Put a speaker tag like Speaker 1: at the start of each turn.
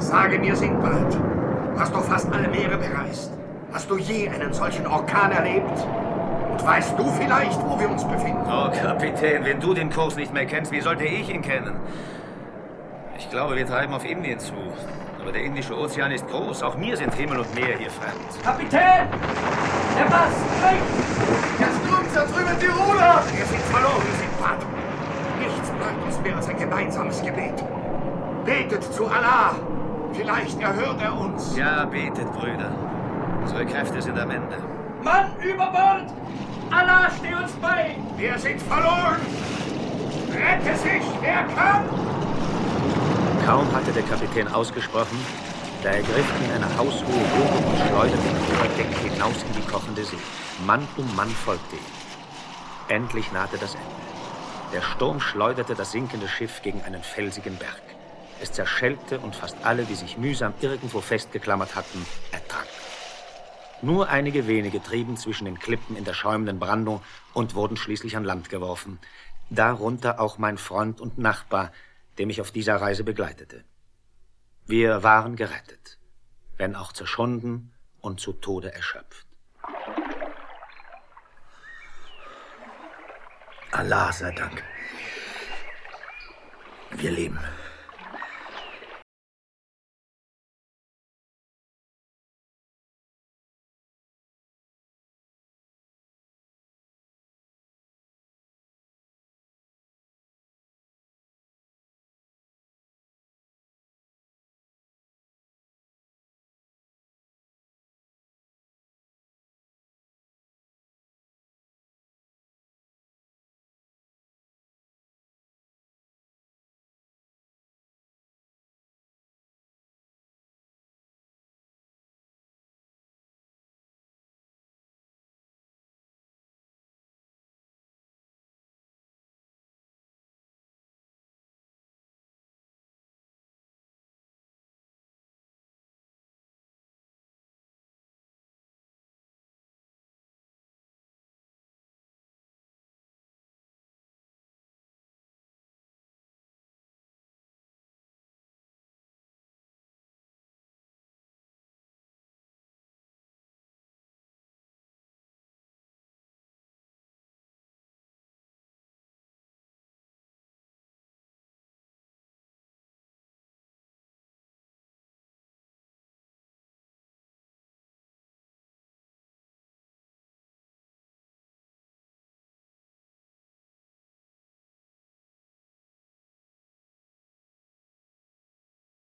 Speaker 1: Sage mir, Sindbad, du hast doch fast alle Meere bereist. Hast du je einen solchen Orkan erlebt? Und weißt du vielleicht, wo wir uns befinden?
Speaker 2: Oh, Kapitän, wenn du den Kurs nicht mehr kennst, wie sollte ich ihn kennen? Ich glaube, wir treiben auf Indien zu. Aber der Indische Ozean ist groß. Auch mir sind Himmel und Meer hier fremd.
Speaker 3: Kapitän! Der Mast springt!
Speaker 1: Jetzt drüben, da drüben die Ruder! Wir sind verloren, Sindbad. Nichts bleibt uns mehr als ein gemeinsames Gebet. Betet zu Allah. Vielleicht erhört er uns.
Speaker 2: Ja, betet, Brüder. Unsere Kräfte sind am Ende.
Speaker 3: Mann über Bord! Allah, steh uns bei!
Speaker 1: Wir sind verloren! Rette sich, wer kann!
Speaker 2: Kaum hatte der Kapitän ausgesprochen, da ergriff ihn eine haushohe Woge und schleuderte ihn über Deck hinaus in die kochende See. Mann um Mann folgte ihm. Endlich nahte das Ende. Der Sturm schleuderte das sinkende Schiff gegen einen felsigen Berg. Es zerschellte und fast alle, die sich mühsam irgendwo festgeklammert hatten, ertranken. Nur einige wenige trieben zwischen den Klippen in der schäumenden Brandung und wurden schließlich an Land geworfen. Darunter auch mein Freund und Nachbar, der mich auf dieser Reise begleitete. Wir waren gerettet, wenn auch zerschunden und zu Tode erschöpft.
Speaker 4: Allah sei Dank. Wir leben.